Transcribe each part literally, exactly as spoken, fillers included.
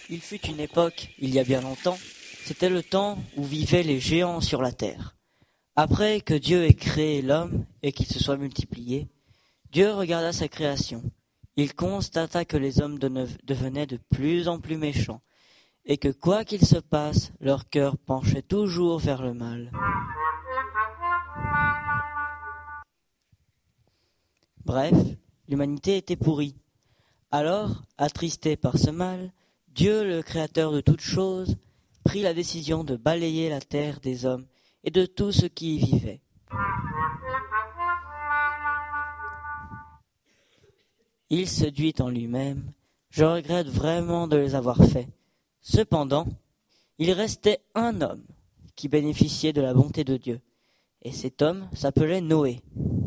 Il fut une époque, il y a bien longtemps, c'était le temps où vivaient les géants sur la terre. Après que Dieu ait créé l'homme et qu'il se soit multiplié, Dieu regarda sa création. Il constata que les hommes devenaient de plus en plus méchants, et que quoi qu'il se passe, leur cœur penchait toujours vers le mal. Bref, l'humanité était pourrie. Alors, attristé par ce mal, Dieu, le créateur de toutes choses, prit la décision de balayer la terre des hommes et de tout ce qui y vivait. Il se dit en lui-même, « Je regrette vraiment de les avoir faits. » Cependant, il restait un homme qui bénéficiait de la bonté de Dieu, et cet homme s'appelait Noé.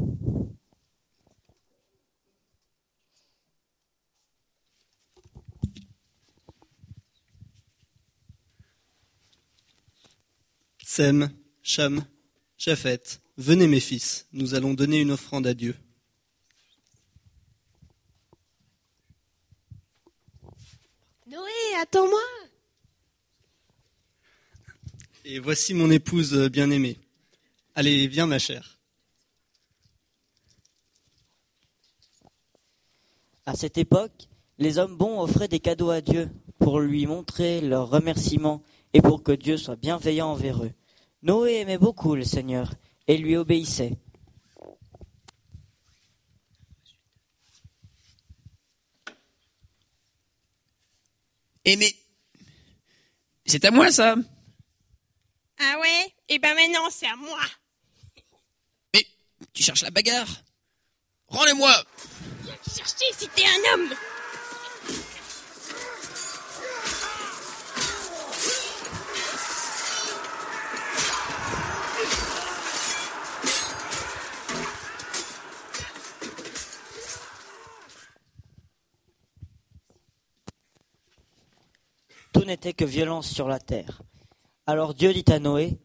Sem, Cham, Japheth, venez mes fils, nous allons donner une offrande à Dieu. Noé, attends-moi. Et voici mon épouse bien-aimée. Allez, viens ma chère. À cette époque, les hommes bons offraient des cadeaux à Dieu pour lui montrer leur remerciement et pour que Dieu soit bienveillant envers eux. Noé aimait beaucoup le Seigneur et lui obéissait. Eh mais, c'est à moi ça. Ah ouais? Eh ben maintenant c'est à moi. Mais, tu cherches la bagarre? Rends-le-moi. Viens te chercher si t'es un homme. Tout n'était que violence sur la terre. Alors Dieu dit à Noé,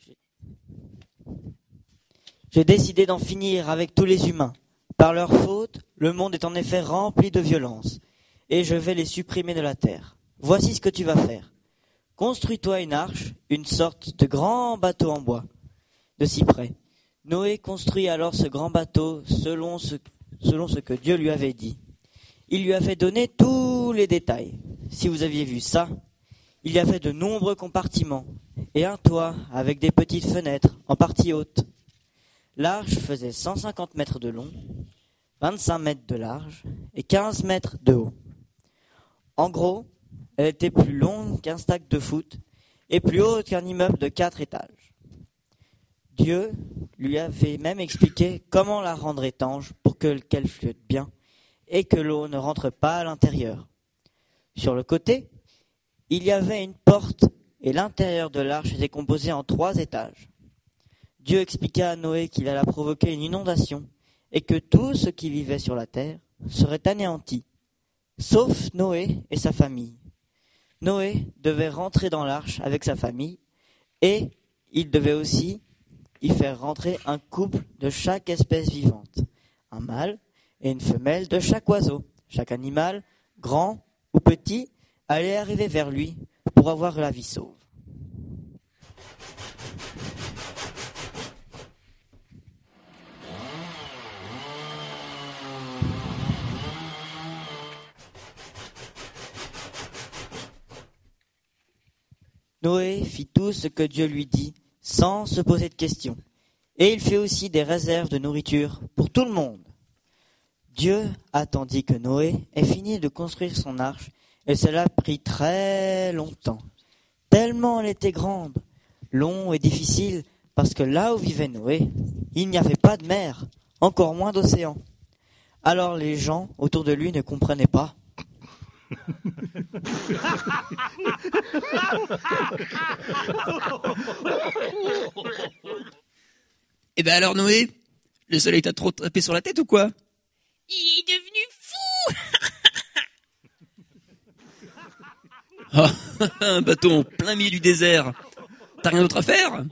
« J'ai décidé d'en finir avec tous les humains. Par leur faute, le monde est en effet rempli de violence, et je vais les supprimer de la terre. Voici ce que tu vas faire. Construis-toi une arche, une sorte de grand bateau en bois, de cyprès. » Noé construit alors ce grand bateau selon ce, selon ce que Dieu lui avait dit. Il lui avait donné tous les détails. Si vous aviez vu ça, il y avait de nombreux compartiments et un toit avec des petites fenêtres en partie haute. L'arche faisait cent cinquante mètres de long, vingt-cinq mètres de large et quinze mètres de haut. En gros, elle était plus longue qu'un stade de foot et plus haute qu'un immeuble de quatre étages. Dieu lui avait même expliqué comment la rendre étanche pour que, qu'elle flotte bien et que l'eau ne rentre pas à l'intérieur. Sur le côté, il y avait une porte et l'intérieur de l'arche était composé en trois étages. Dieu expliqua à Noé qu'il allait provoquer une inondation et que tout ce qui vivait sur la terre serait anéanti, sauf Noé et sa famille. Noé devait rentrer dans l'arche avec sa famille et il devait aussi y faire rentrer un couple de chaque espèce vivante, un mâle et une femelle de chaque oiseau. Chaque animal, grand ou petit, allait arriver vers lui pour avoir la vie sauve. Noé fit tout ce que Dieu lui dit sans se poser de questions. Et il fit aussi des réserves de nourriture pour tout le monde. Dieu attendit que Noé ait fini de construire son arche et cela prit très longtemps. Tellement elle était grande, long et difficile parce que là où vivait Noé, il n'y avait pas de mer, encore moins d'océan. Alors les gens autour de lui ne comprenaient pas. Eh ben alors Noé, le soleil t'a trop tapé sur la tête ou quoi? Il est devenu fou. Oh, un bateau en plein milieu du désert. T'as rien d'autre à faire?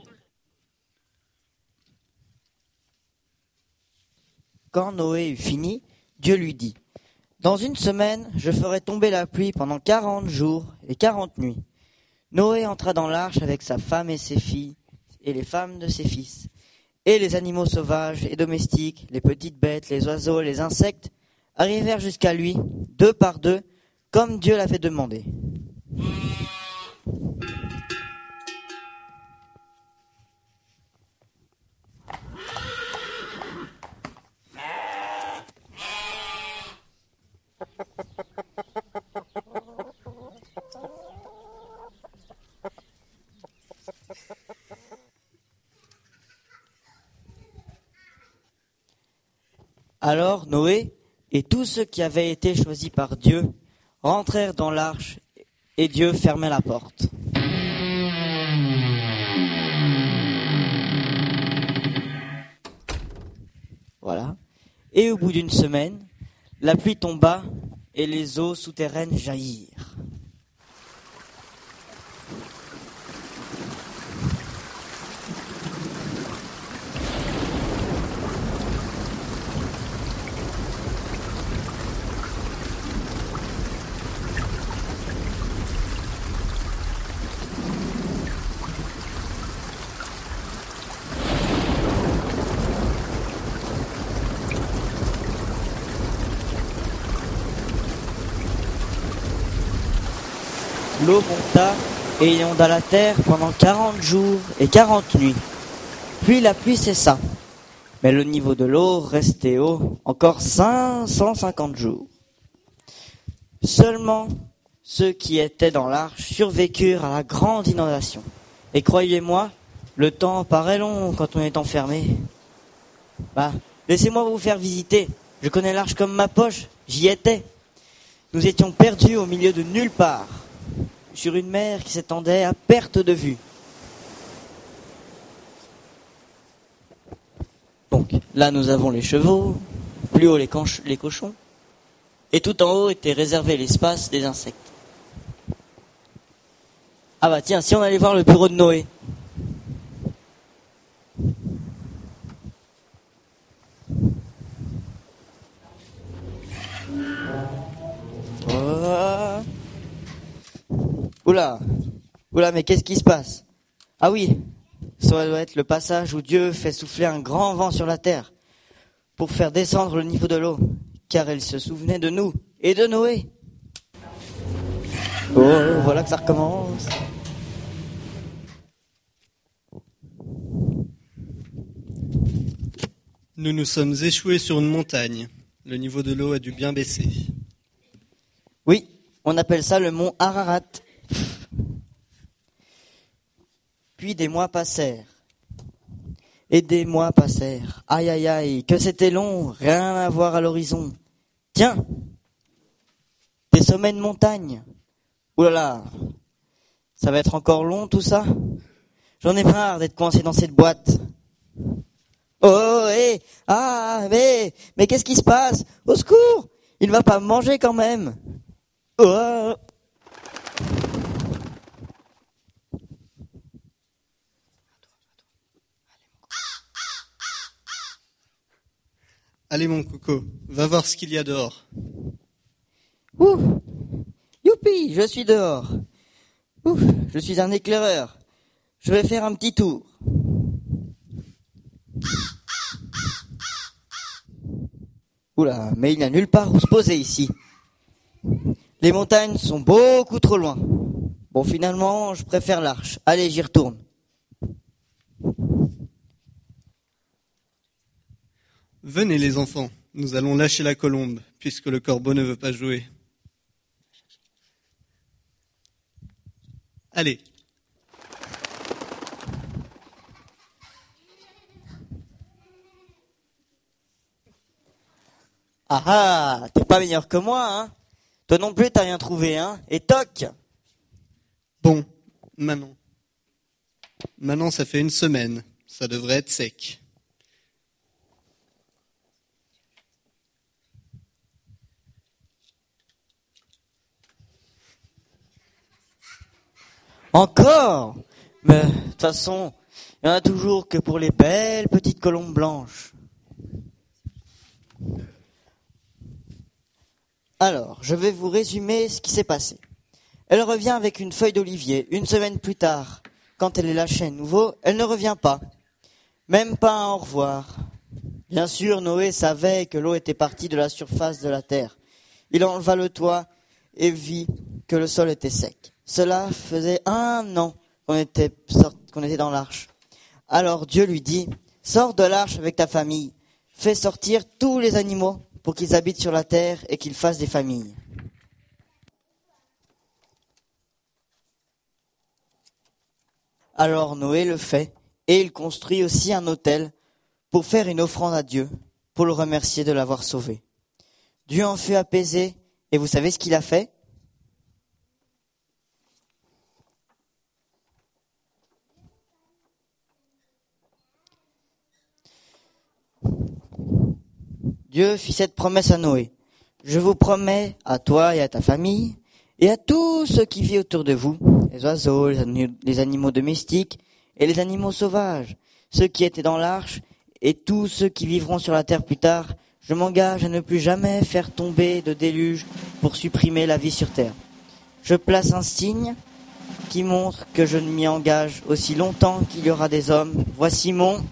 Quand Noé eut fini, Dieu lui dit, « Dans une semaine, je ferai tomber la pluie pendant quarante jours et quarante nuits. Noé entra dans l'arche avec sa femme et ses filles, et les femmes de ses fils. Et les animaux sauvages et domestiques, les petites bêtes, les oiseaux et les insectes, arrivèrent jusqu'à lui, deux par deux, comme Dieu l'avait demandé. Alors Noé et tous ceux qui avaient été choisis par Dieu rentrèrent dans l'arche et Dieu fermait la porte. Voilà. Et au bout d'une semaine, la pluie tomba et les eaux souterraines jaillirent. L'eau monta et inonda la terre pendant quarante jours et quarante nuits. Puis la pluie cessa, mais le niveau de l'eau restait haut encore cinq cent cinquante jours. Seulement ceux qui étaient dans l'arche survécurent à la grande inondation. Et croyez-moi, le temps paraît long quand on est enfermé. Bah, laissez-moi vous faire visiter. Je connais l'arche comme ma poche, j'y étais. Nous étions perdus au milieu de nulle part, sur une mer qui s'étendait à perte de vue. Donc, là nous avons les chevaux, plus haut les, canch- les cochons, et tout en haut était réservé l'espace des insectes. Ah bah tiens, si on allait voir le bureau de Noé. Oh. Oula, oula, mais qu'est-ce qui se passe? Ah oui, ça doit être le passage où Dieu fait souffler un grand vent sur la terre pour faire descendre le niveau de l'eau, car il se souvenait de nous et de Noé. Oh, voilà que ça recommence. Nous nous sommes échoués sur une montagne. Le niveau de l'eau a dû bien baisser. Oui, on appelle ça le mont Ararat. Puis des mois passèrent. Et des mois passèrent. Aïe, aïe, aïe, que c'était long, rien à voir à l'horizon. Tiens, des sommets de montagne. Ouh là là, ça va être encore long tout ça. J'en ai marre d'être coincé dans cette boîte. Oh, hé, hey, ah, mais, mais qu'est-ce qui se passe? Au secours, il va pas me manger quand même. Oh. Allez mon coco, va voir ce qu'il y a dehors. Ouh, youpi, je suis dehors. Ouh, je suis un éclaireur. Je vais faire un petit tour. Oula, mais il n'y a nulle part où se poser ici. Les montagnes sont beaucoup trop loin. Bon, finalement, je préfère l'arche. Allez, j'y retourne. Venez les enfants, nous allons lâcher la colombe, puisque le corbeau ne veut pas jouer. Allez. Ah ah, t'es pas meilleur que moi, hein? Toi non plus, t'as rien trouvé, hein? Et toc! Bon, Manon. Maintenant, ça fait une semaine. Ça devrait être sec. Encore? Mais, de toute façon, il y en a toujours que pour les belles petites colombes blanches. Alors, je vais vous résumer ce qui s'est passé. Elle revient avec une feuille d'olivier. Une semaine plus tard, quand elle est lâchée à nouveau, elle ne revient pas. Même pas un au revoir. Bien sûr, Noé savait que l'eau était partie de la surface de la terre. Il enleva le toit et vit que le sol était sec. Cela faisait un an qu'on était, qu'on était dans l'arche. Alors Dieu lui dit, « Sors de l'arche avec ta famille. Fais sortir tous les animaux pour qu'ils habitent sur la terre et qu'ils fassent des familles. » Alors Noé le fait, et il construit aussi un autel pour faire une offrande à Dieu, pour le remercier de l'avoir sauvé. Dieu en fut apaisé, et vous savez ce qu'il a fait ? Dieu fit cette promesse à Noé. « Je vous promets, à toi et à ta famille, et à tous ceux qui vivent autour de vous, les oiseaux, les animaux domestiques et les animaux sauvages, ceux qui étaient dans l'arche et tous ceux qui vivront sur la terre plus tard, je m'engage à ne plus jamais faire tomber de déluge pour supprimer la vie sur terre. Je place un signe qui montre que je m'y engage aussi longtemps qu'il y aura des hommes. Voici mon...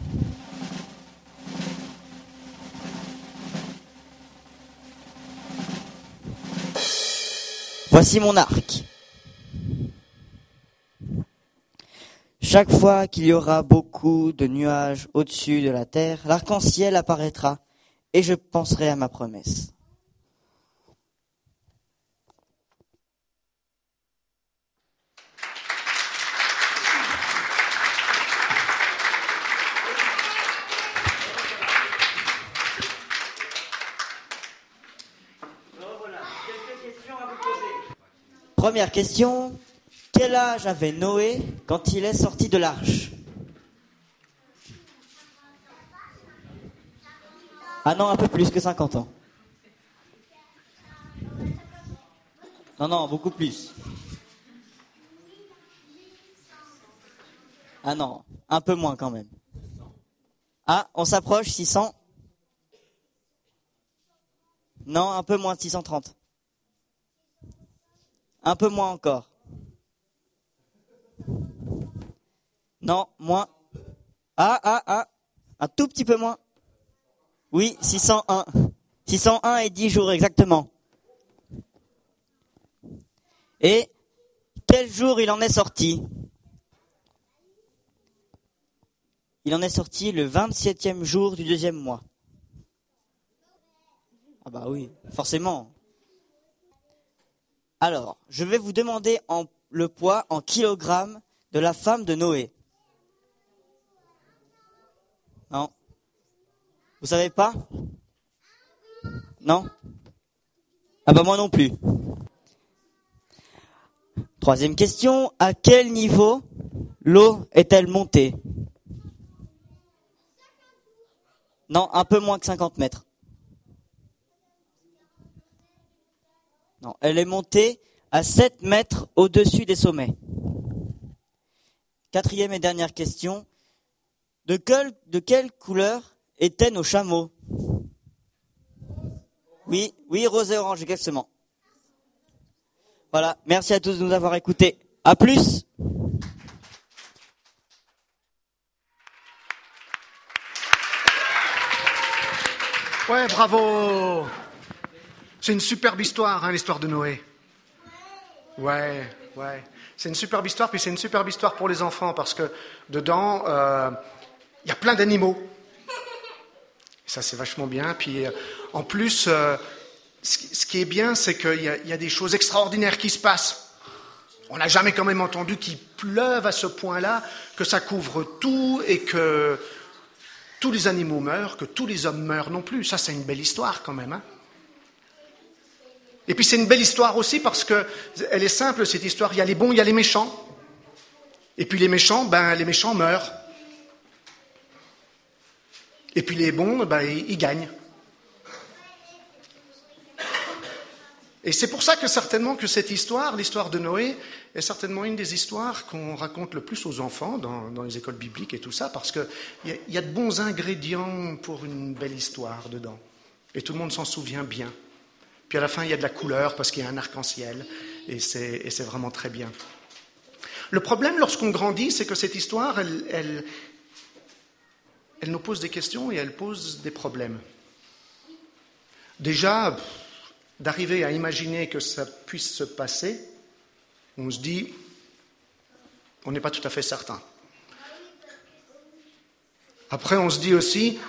Voici mon arc. Chaque fois qu'il y aura beaucoup de nuages au-dessus de la terre, l'arc-en-ciel apparaîtra et je penserai à ma promesse. Première question, quel âge avait Noé quand il est sorti de l'arche ? Ah non, un peu plus que cinquante ans. Non, non, beaucoup plus. Ah non, un peu moins quand même. Ah, on s'approche, six cents. Non, un peu moins de six cent trente. Un peu moins encore. Non, moins. Ah, ah, ah. Un tout petit peu moins. Oui, six cent un. six cent un et dix jours exactement. Et quel jour il en est sorti ? Il en est sorti le vingt-septième jour du deuxième mois. Ah bah oui, forcément. Alors, je vais vous demander en, le poids en kilogrammes de la femme de Noé. Non. Vous savez pas ? Non ? Ah bah moi non plus. Troisième question, à quel niveau l'eau est-elle montée ? Non, un peu moins que cinquante mètres. Non, elle est montée à sept mètres au-dessus des sommets. Quatrième et dernière question. De quelle, de quelle couleur étaient nos chameaux ? Oui, oui, rose et orange, exactement. Voilà, merci à tous de nous avoir écoutés. À plus ! Ouais, bravo! C'est une superbe histoire, hein, l'histoire de Noé. Ouais, ouais. C'est une superbe histoire, puis c'est une superbe histoire pour les enfants, parce que dedans, il euh, y a plein d'animaux. Et ça, c'est vachement bien. Puis, euh, en plus, euh, ce, ce qui est bien, c'est qu'il y, y a des choses extraordinaires qui se passent. On n'a jamais quand même entendu qu'il pleuve à ce point-là, que ça couvre tout, et que tous les animaux meurent, que tous les hommes meurent non plus. Ça, c'est une belle histoire quand même, hein. Et puis c'est une belle histoire aussi parce que elle est simple, cette histoire. Il y a les bons, il y a les méchants. Et puis les méchants, ben les méchants meurent. Et puis les bons, ben ils, ils gagnent. Et c'est pour ça que certainement que cette histoire, l'histoire de Noé, est certainement une des histoires qu'on raconte le plus aux enfants dans, dans les écoles bibliques et tout ça, parce qu'il y, y a de bons ingrédients pour une belle histoire dedans. Et tout le monde s'en souvient bien. Puis à la fin, il y a de la couleur parce qu'il y a un arc-en-ciel. Et c'est, et c'est vraiment très bien. Le problème, lorsqu'on grandit, c'est que cette histoire, elle, elle, elle nous pose des questions et elle pose des problèmes. Déjà, d'arriver à imaginer que ça puisse se passer, on se dit, on n'est pas tout à fait certain. Après, on se dit aussi,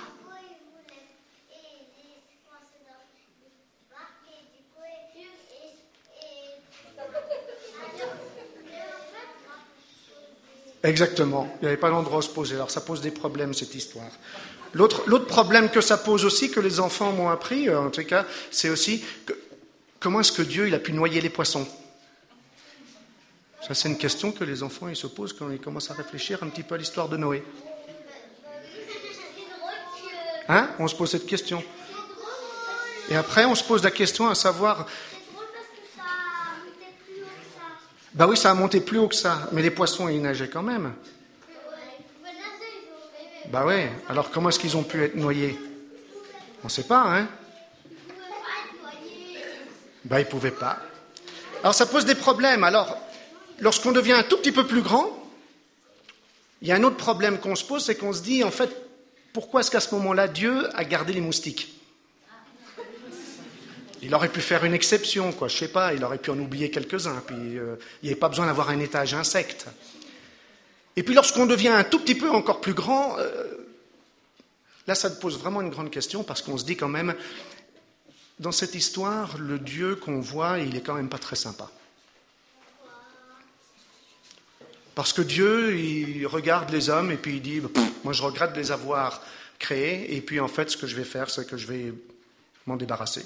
exactement, il n'y avait pas d'endroit où se poser, alors ça pose des problèmes cette histoire. L'autre, l'autre problème que ça pose aussi, que les enfants m'ont appris, en tout cas, c'est aussi que, comment est-ce que Dieu il a pu noyer les poissons ? Ça, c'est une question que les enfants ils se posent quand ils commencent à réfléchir un petit peu à l'histoire de Noé. Hein ? On se pose cette question. Et après, on se pose la question à savoir... Ben oui, ça a monté plus haut que ça, mais les poissons, ils nageaient quand même. Ben oui, alors comment est-ce qu'ils ont pu être noyés ? On ne sait pas, hein ? Ben ils ne pouvaient pas. Alors ça pose des problèmes. Alors, lorsqu'on devient un tout petit peu plus grand, il y a un autre problème qu'on se pose, c'est qu'on se dit, en fait, pourquoi est-ce qu'à ce moment-là, Dieu a gardé les moustiques ? Il aurait pu faire une exception, quoi. Je ne sais pas, il aurait pu en oublier quelques-uns, puis euh, il n'y avait pas besoin d'avoir un étage insecte. Et puis lorsqu'on devient un tout petit peu encore plus grand, euh, là ça pose vraiment une grande question, parce qu'on se dit quand même, dans cette histoire, le Dieu qu'on voit, il est quand même pas très sympa. Parce que Dieu, il regarde les hommes et puis il dit, moi je regrette de les avoir créés, et puis en fait ce que je vais faire, c'est que je vais m'en débarrasser.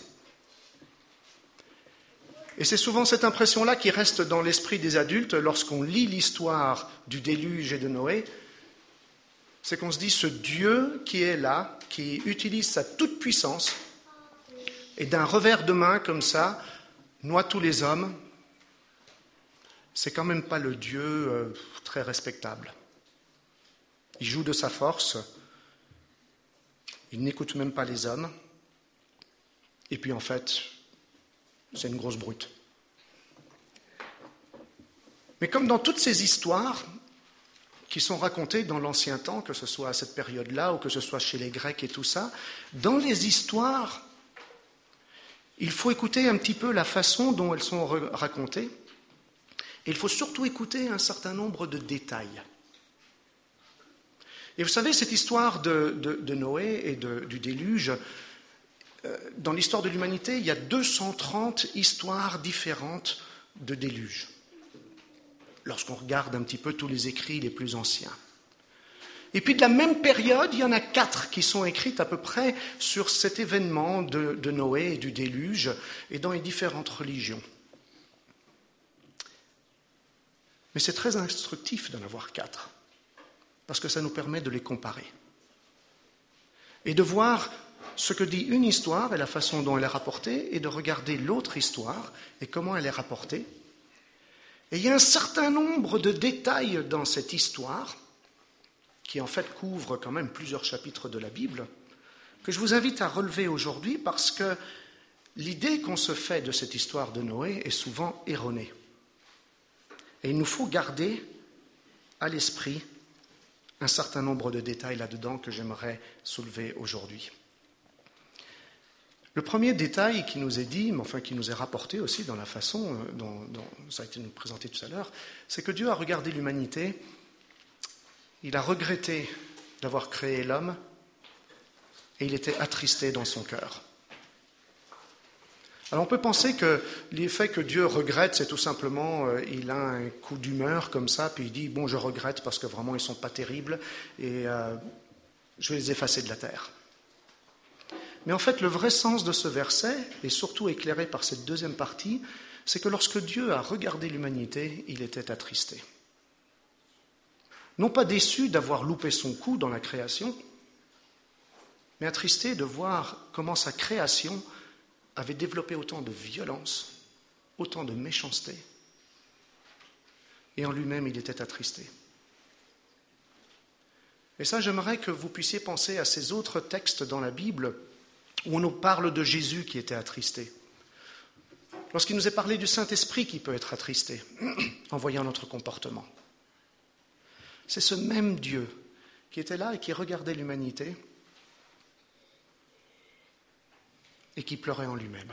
Et c'est souvent cette impression-là qui reste dans l'esprit des adultes lorsqu'on lit l'histoire du déluge et de Noé, c'est qu'on se dit, ce Dieu qui est là, qui utilise sa toute-puissance, et d'un revers de main comme ça, noie tous les hommes, c'est quand même pas le Dieu euh, très respectable. Il joue de sa force, il n'écoute même pas les hommes, et puis en fait, c'est une grosse brute. Mais comme dans toutes ces histoires qui sont racontées dans l'ancien temps, que ce soit à cette période-là ou que ce soit chez les Grecs et tout ça, dans les histoires, il faut écouter un petit peu la façon dont elles sont racontées, et il faut surtout écouter un certain nombre de détails. Et vous savez, cette histoire de, de, de Noé et de, du déluge, dans l'histoire de l'humanité, il y a deux cent trente histoires différentes de déluge, lorsqu'on regarde un petit peu tous les écrits les plus anciens. Et puis de la même période, il y en a quatre qui sont écrites à peu près sur cet événement de, de Noé et du déluge, et dans les différentes religions. Mais c'est très instructif d'en avoir quatre, parce que ça nous permet de les comparer. Et de voir ce que dit une histoire et la façon dont elle est rapportée, et de regarder l'autre histoire et comment elle est rapportée. Et il y a un certain nombre de détails dans cette histoire, qui en fait couvre quand même plusieurs chapitres de la Bible, que je vous invite à relever aujourd'hui, parce que l'idée qu'on se fait de cette histoire de Noé est souvent erronée. Et il nous faut garder à l'esprit un certain nombre de détails là-dedans que j'aimerais soulever aujourd'hui. Le premier détail qui nous est dit, mais enfin qui nous est rapporté aussi dans la façon dont, dont ça a été nous présenté tout à l'heure, c'est que Dieu a regardé l'humanité, il a regretté d'avoir créé l'homme et il était attristé dans son cœur. Alors on peut penser que l'effet que Dieu regrette, c'est tout simplement, euh, il a un coup d'humeur comme ça, puis il dit, bon je regrette parce que vraiment ils ne sont pas terribles et euh, je vais les effacer de la terre. Mais en fait, le vrai sens de ce verset, et surtout éclairé par cette deuxième partie, c'est que lorsque Dieu a regardé l'humanité, il était attristé. Non pas déçu d'avoir loupé son coup dans la création, mais attristé de voir comment sa création avait développé autant de violence, autant de méchanceté, et en lui-même, il était attristé. Et ça, j'aimerais que vous puissiez penser à ces autres textes dans la Bible où on nous parle de Jésus qui était attristé. lorsqu'il nous est parlé du Saint-Esprit qui peut être attristé en voyant notre comportement. C'est ce même Dieu qui était là et qui regardait l'humanité et qui pleurait en lui-même.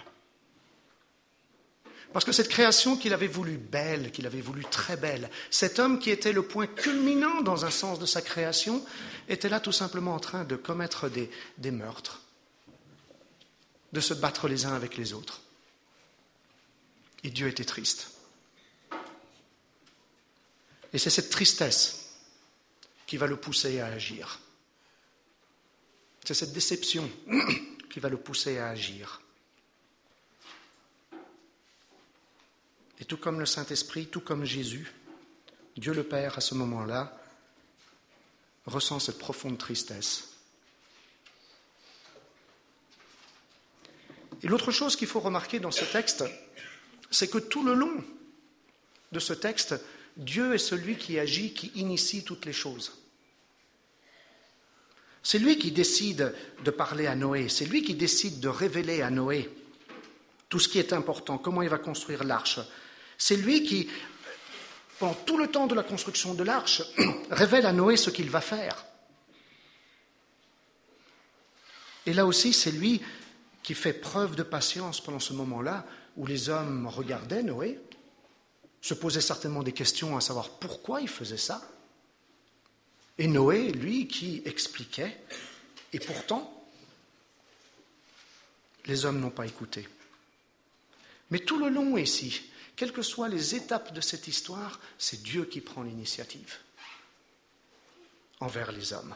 Parce que cette création qu'il avait voulu belle, qu'il avait voulu très belle, cet homme qui était le point culminant dans un sens de sa création, était là tout simplement en train de commettre des, des meurtres, de se battre les uns avec les autres. Et Dieu était triste. Et c'est cette tristesse qui va le pousser à agir. C'est cette déception qui va le pousser à agir. Et tout comme le Saint-Esprit, tout comme Jésus, Dieu le Père, à ce moment-là, ressent cette profonde tristesse. Et l'autre chose qu'il faut remarquer dans ce texte, c'est que tout le long de ce texte, Dieu est celui qui agit, qui initie toutes les choses. C'est lui qui décide de parler à Noé, c'est lui qui décide de révéler à Noé tout ce qui est important, comment il va construire l'arche. C'est lui qui, pendant tout le temps de la construction de l'arche, révèle à Noé ce qu'il va faire. Et là aussi, c'est lui qui fait preuve de patience pendant ce moment-là, où les hommes regardaient Noé, se posaient certainement des questions à savoir pourquoi il faisait ça. Et Noé, lui, qui expliquait, et pourtant, les hommes n'ont pas écouté. Mais tout le long ici, quelles que soient les étapes de cette histoire, c'est Dieu qui prend l'initiative envers les hommes.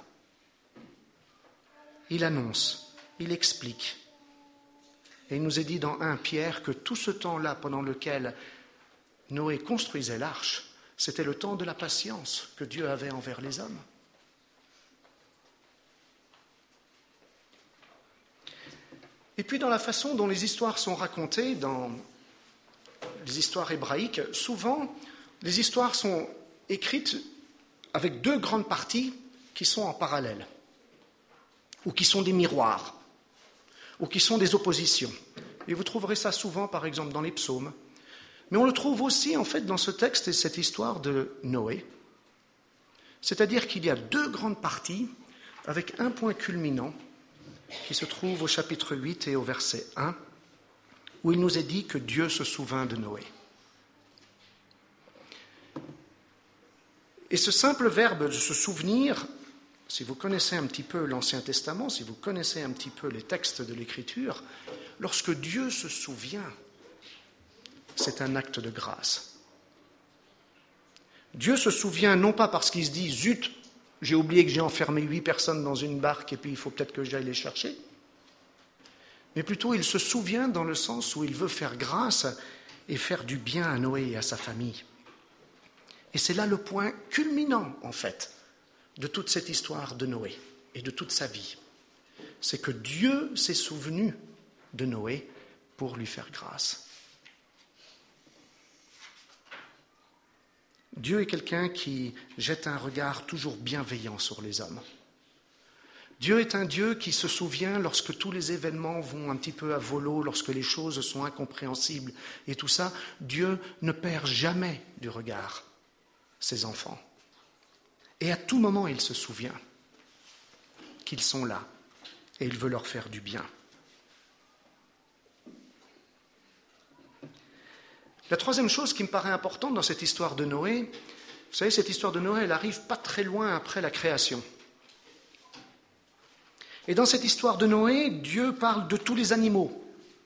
Il annonce, il explique. Et il nous est dit dans premier Pierre que tout ce temps-là pendant lequel Noé construisait l'arche, c'était le temps de la patience que Dieu avait envers les hommes. Et puis dans la façon dont les histoires sont racontées, dans les histoires hébraïques, souvent les histoires sont écrites avec deux grandes parties qui sont en parallèle, ou qui sont des miroirs, ou qui sont des oppositions. Et vous trouverez ça souvent, par exemple, dans les psaumes. Mais on le trouve aussi, en fait, dans ce texte et cette histoire de Noé. C'est-à-dire qu'il y a deux grandes parties avec un point culminant qui se trouve au chapitre huit et au verset un, où il nous est dit que Dieu se souvint de Noé. Et ce simple verbe de se souvenir, si vous connaissez un petit peu l'Ancien Testament, si vous connaissez un petit peu les textes de l'Écriture, lorsque Dieu se souvient, c'est un acte de grâce. Dieu se souvient non pas parce qu'il se dit « Zut, j'ai oublié que j'ai enfermé huit personnes dans une barque et puis il faut peut-être que j'aille les chercher », mais plutôt il se souvient dans le sens où il veut faire grâce et faire du bien à Noé et à sa famille. Et c'est là le point culminant, en fait, de toute cette histoire de Noé et de toute sa vie. C'est que Dieu s'est souvenu de Noé pour lui faire grâce. Dieu est quelqu'un qui jette un regard toujours bienveillant sur les hommes. Dieu est un Dieu qui se souvient lorsque tous les événements vont un petit peu à volo, lorsque les choses sont incompréhensibles et tout ça. Dieu ne perd jamais du regard ses enfants. Et à tout moment, il se souvient qu'ils sont là et il veut leur faire du bien. La troisième chose qui me paraît importante dans cette histoire de Noé, vous savez, cette histoire de Noé, elle arrive pas très loin après la création. Et dans cette histoire de Noé, Dieu parle de tous les animaux.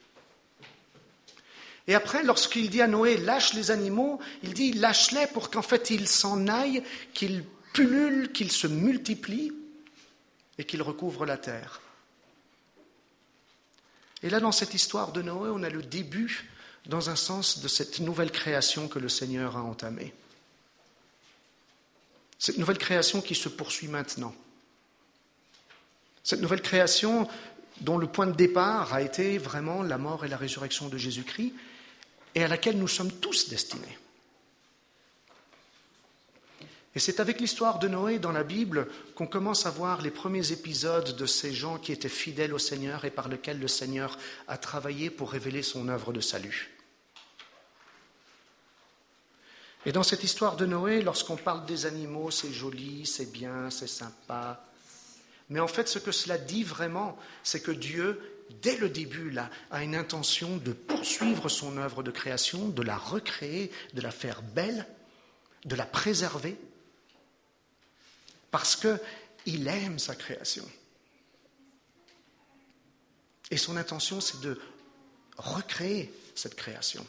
Et après, lorsqu'il dit à Noé, lâche les animaux, il dit, lâche-les pour qu'en fait ils s'en aillent, qu'ils pullulent, qu'ils se multiplient et qu'ils recouvrent la terre. Et là, dans cette histoire de Noé, on a le début, dans un sens, de cette nouvelle création que le Seigneur a entamée. Cette nouvelle création qui se poursuit maintenant. Cette nouvelle création dont le point de départ a été vraiment la mort et la résurrection de Jésus-Christ et à laquelle nous sommes tous destinés. Et c'est avec l'histoire de Noé dans la Bible qu'on commence à voir les premiers épisodes de ces gens qui étaient fidèles au Seigneur et par lesquels le Seigneur a travaillé pour révéler son œuvre de salut. Et dans cette histoire de Noé, lorsqu'on parle des animaux, c'est joli, c'est bien, c'est sympa. Mais en fait, ce que cela dit vraiment, c'est que Dieu, dès le début, là, a une intention de poursuivre son œuvre de création, de la recréer, de la faire belle, de la préserver, parce qu'il aime sa création. Et son intention, c'est de recréer cette création.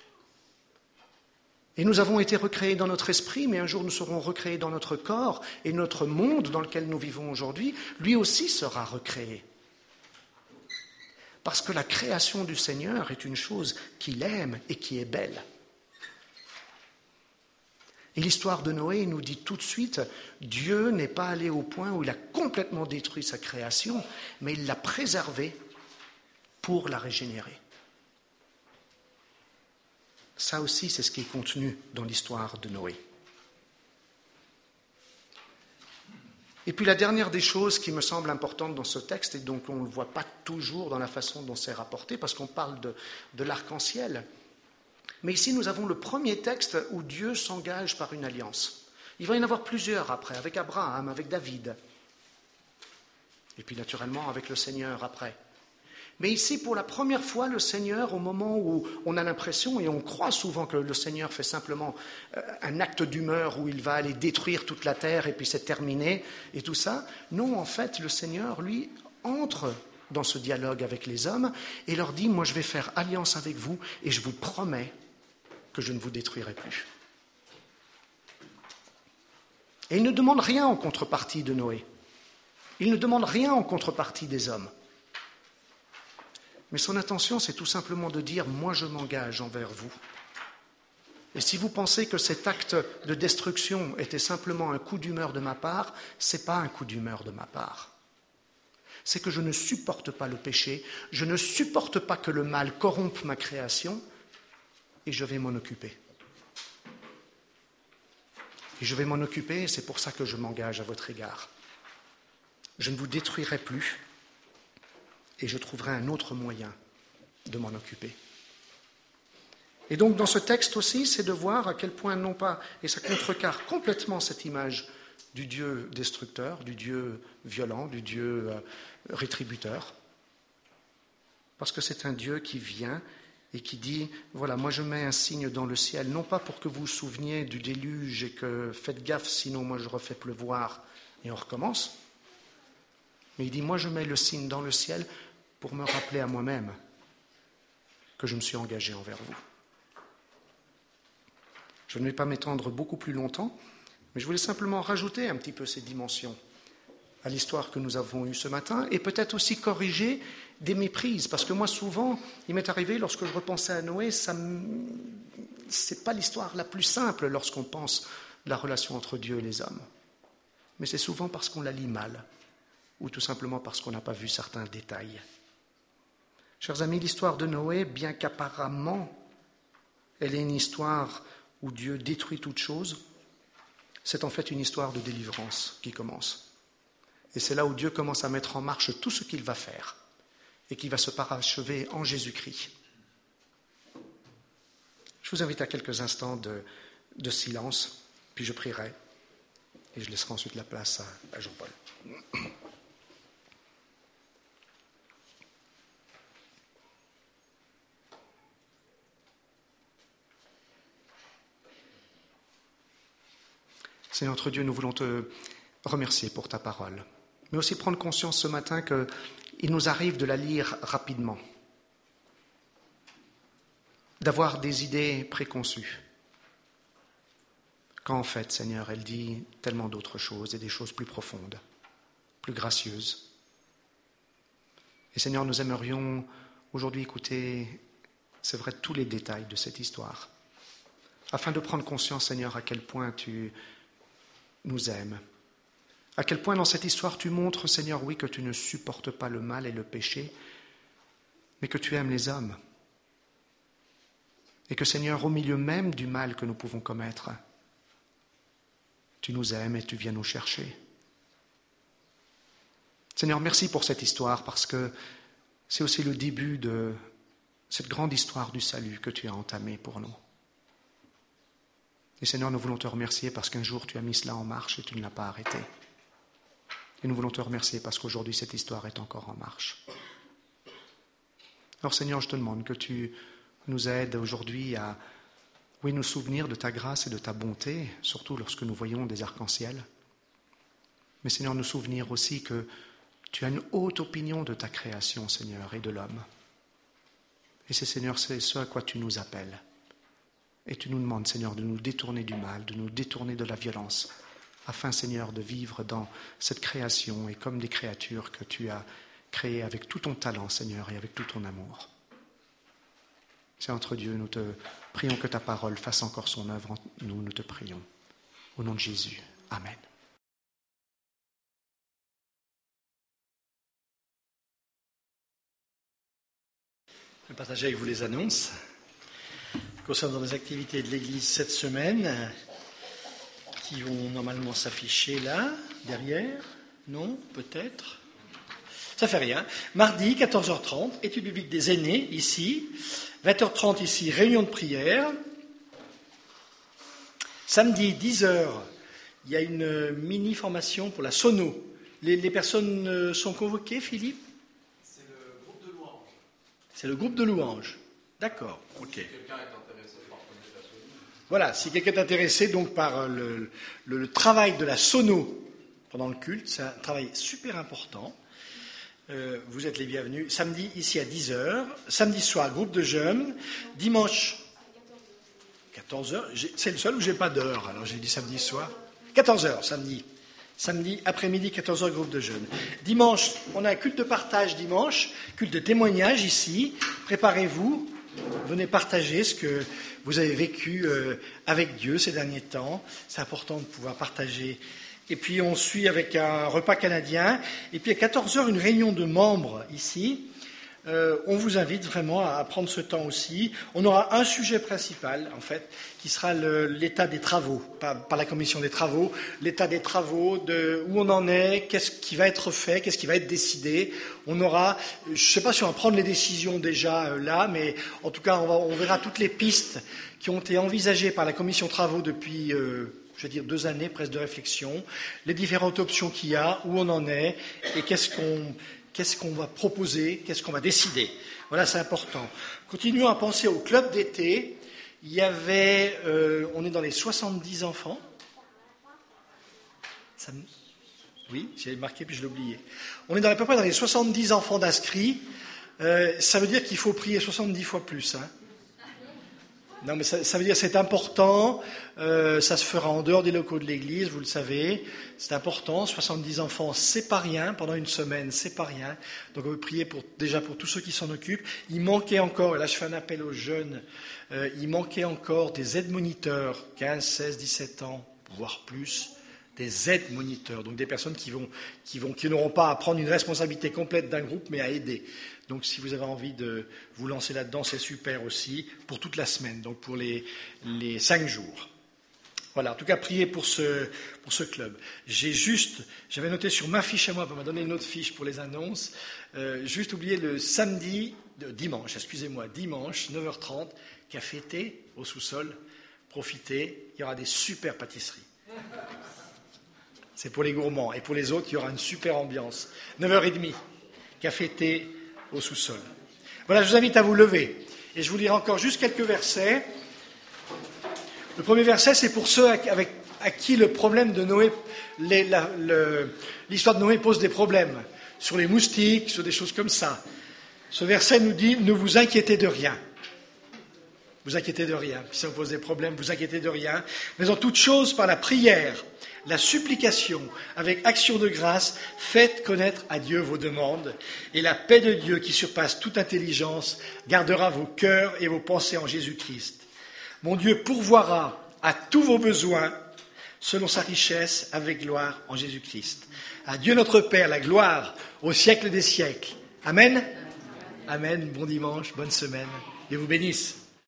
Et nous avons été recréés dans notre esprit, mais un jour nous serons recréés dans notre corps, et notre monde dans lequel nous vivons aujourd'hui, lui aussi sera recréé. Parce que la création du Seigneur est une chose qu'il aime et qui est belle. Et l'histoire de Noé nous dit tout de suite, Dieu n'est pas allé au point où il a complètement détruit sa création, mais il l'a préservée pour la régénérer. Ça aussi, c'est ce qui est contenu dans l'histoire de Noé. Et puis la dernière des choses qui me semble importante dans ce texte, et donc on ne le voit pas toujours dans la façon dont c'est rapporté, parce qu'on parle de, de l'arc-en-ciel, mais ici nous avons le premier texte où Dieu s'engage par une alliance. Il va y en avoir plusieurs après, avec Abraham, avec David, et puis naturellement avec le Seigneur après. Mais ici, pour la première fois, le Seigneur, au moment où on a l'impression, et on croit souvent que le Seigneur fait simplement un acte d'humeur où il va aller détruire toute la terre et puis c'est terminé et tout ça, non, en fait, le Seigneur, lui, entre dans ce dialogue avec les hommes et leur dit, moi je vais faire alliance avec vous et je vous promets que je ne vous détruirai plus. Et il ne demande rien en contrepartie de Noé. Il ne demande rien en contrepartie des hommes. Mais son intention, c'est tout simplement de dire « moi je m'engage envers vous ». Et si vous pensez que cet acte de destruction était simplement un coup d'humeur de ma part, ce n'est pas un coup d'humeur de ma part. C'est que je ne supporte pas le péché, je ne supporte pas que le mal corrompe ma création, et je vais m'en occuper. Et je vais m'en occuper, et c'est pour ça que je m'engage à votre égard. Je ne vous détruirai plus. Et je trouverai un autre moyen de m'en occuper. Et donc dans ce texte aussi, c'est de voir à quel point non pas, et ça contrecarre complètement cette image du Dieu destructeur, du Dieu violent, du Dieu euh, rétributeur, parce que c'est un Dieu qui vient et qui dit, voilà, moi je mets un signe dans le ciel, non pas pour que vous vous souveniez du déluge et que faites gaffe, sinon moi je refais pleuvoir et on recommence, mais il dit, moi je mets le signe dans le ciel pour me rappeler à moi-même que je me suis engagé envers vous. Je ne vais pas m'étendre beaucoup plus longtemps, mais je voulais simplement rajouter un petit peu ces dimensions à l'histoire que nous avons eue ce matin et peut-être aussi corriger des méprises, parce que moi souvent, il m'est arrivé lorsque je repensais à Noé, ça m... c'est pas l'histoire la plus simple lorsqu'on pense de la relation entre Dieu et les hommes, mais c'est souvent parce qu'on la lit mal ou tout simplement parce qu'on n'a pas vu certains détails. Chers amis, l'histoire de Noé, bien qu'apparemment elle est une histoire où Dieu détruit toute chose, c'est en fait une histoire de délivrance qui commence. Et c'est là où Dieu commence à mettre en marche tout ce qu'il va faire et qui va se parachever en Jésus-Christ. Je vous invite à quelques instants de, de silence, puis je prierai et je laisserai ensuite la place à, à Jean-Paul. Seigneur notre Dieu, nous voulons te remercier pour ta parole, mais aussi prendre conscience ce matin qu'il nous arrive de la lire rapidement, d'avoir des idées préconçues, quand en fait, Seigneur, elle dit tellement d'autres choses et des choses plus profondes, plus gracieuses. Et Seigneur, nous aimerions aujourd'hui écouter, c'est vrai, tous les détails de cette histoire, afin de prendre conscience, Seigneur, à quel point tu nous aimes. À quel point dans cette histoire tu montres, Seigneur, oui, que tu ne supportes pas le mal et le péché, mais que tu aimes les hommes. Et que, Seigneur, au milieu même du mal que nous pouvons commettre, tu nous aimes et tu viens nous chercher. Seigneur, merci pour cette histoire, parce que c'est aussi le début de cette grande histoire du salut que tu as entamée pour nous. Et Seigneur, nous voulons te remercier parce qu'un jour tu as mis cela en marche et tu ne l'as pas arrêté. Et nous voulons te remercier parce qu'aujourd'hui cette histoire est encore en marche. Alors Seigneur, je te demande que tu nous aides aujourd'hui à, oui, nous souvenir de ta grâce et de ta bonté, surtout lorsque nous voyons des arcs-en-ciel. Mais Seigneur, nous souvenir aussi que tu as une haute opinion de ta création, Seigneur, et de l'homme. Et c'est, Seigneur, c'est ce à quoi tu nous appelles. Et tu nous demandes, Seigneur, de nous détourner du mal, de nous détourner de la violence, afin, Seigneur, de vivre dans cette création et comme des créatures que tu as créées avec tout ton talent, Seigneur, et avec tout ton amour. C'est entre Dieu, nous te prions que ta parole fasse encore son œuvre en nous, nous te prions. Au nom de Jésus. Amen. Je vais partager avec vous les annonces concernant les activités de l'Église cette semaine, qui vont normalement s'afficher là, derrière. Non, peut-être. Ça fait rien. Mardi, quatorze heures trente, étude biblique des aînés, ici. vingt heures trente, ici, réunion de prière. Samedi, dix heures, il y a une mini-formation pour la sono. Les, les personnes sont convoquées, Philippe ? C'est le groupe de louanges. C'est le groupe de louanges. D'accord, ok. Si quelqu'un est intéressé par connaître la sono. Voilà, si quelqu'un est intéressé donc par le, le, le travail de la sono pendant le culte, c'est un travail super important. Euh, vous êtes les bienvenus. Samedi, ici à dix heures. Samedi soir, groupe de jeunes. Dimanche, quatorze heures. C'est le seul où j'ai pas d'heure, alors j'ai dit samedi soir. quatorze heures, samedi. Samedi après-midi, quatorze heures, groupe de jeunes. Dimanche, on a un culte de partage dimanche, culte de témoignage ici. Préparez-vous, venez partager ce que vous avez vécu euh, avec Dieu ces derniers temps. C'est important de pouvoir partager. Et puis on suit avec un repas canadien. Et puis à quatorze heures, une réunion de membres ici. Euh, on vous invite vraiment à prendre ce temps aussi. On aura un sujet principal, en fait, qui sera le, l'état des travaux, par, par la commission des travaux, l'état des travaux, de où on en est, qu'est-ce qui va être fait, qu'est-ce qui va être décidé. On aura, je ne sais pas si on va prendre les décisions déjà euh, là, mais en tout cas, on, va, on verra toutes les pistes qui ont été envisagées par la commission travaux depuis, euh, je veux dire, deux années presque de réflexion, les différentes options qu'il y a, où on en est, et qu'est-ce qu'on... Qu'est-ce qu'on va proposer, qu'est-ce qu'on va décider. Voilà, c'est important. Continuons à penser au club d'été. Il y avait, euh, on est dans les soixante-dix enfants. Ça me... Oui, j'ai marqué puis je l'ai oublié. On est dans, à peu près dans les soixante-dix enfants d'inscrits. Euh, ça veut dire qu'il faut prier soixante-dix fois plus. Hein. Non, mais ça, ça veut dire que c'est important. Euh, ça se fera en dehors des locaux de l'église, vous le savez. C'est important. soixante-dix enfants, c'est pas rien. Pendant une semaine, c'est pas rien. Donc on veut prier pour, déjà pour tous ceux qui s'en occupent. Il manquait encore, et là je fais un appel aux jeunes, euh, il manquait encore des aides-moniteurs, quinze, seize, dix-sept ans, voire plus. Des aides-moniteurs, donc des personnes qui vont, qui vont, qui n'auront pas à prendre une responsabilité complète d'un groupe, mais à aider. Donc, si vous avez envie de vous lancer là-dedans, c'est super aussi pour toute la semaine, donc pour les, les cinq jours. Voilà. En tout cas, priez pour ce, pour ce club. J'ai juste, j'avais noté sur ma fiche à moi, on m'a donné une autre fiche pour les annonces. Euh, juste oublié le samedi, de, dimanche, excusez-moi, dimanche, neuf heures trente, café-thé au sous-sol. Profitez, il y aura des super pâtisseries. C'est pour les gourmands. Et pour les autres, il y aura une super ambiance. neuf heures trente, café-thé au sous-sol. Voilà, je vous invite à vous lever. Et je vous lirai encore juste quelques versets. Le premier verset, c'est pour ceux avec, à qui le problème de Noé, les, la, le, l'histoire de Noé pose des problèmes. Sur les moustiques, sur des choses comme ça. Ce verset nous dit, ne vous inquiétez de rien. Vous inquiétez de rien. Si ça vous pose des problèmes, vous inquiétez de rien. Mais en toute chose, par la prière, la supplication, avec action de grâce, faites connaître à Dieu vos demandes, et la paix de Dieu qui surpasse toute intelligence gardera vos cœurs et vos pensées en Jésus-Christ. Mon Dieu pourvoira à tous vos besoins selon sa richesse avec gloire en Jésus-Christ. À Dieu notre Père, la gloire au siècle des siècles. Amen. Amen. Bon dimanche, bonne semaine. Dieu vous bénisse.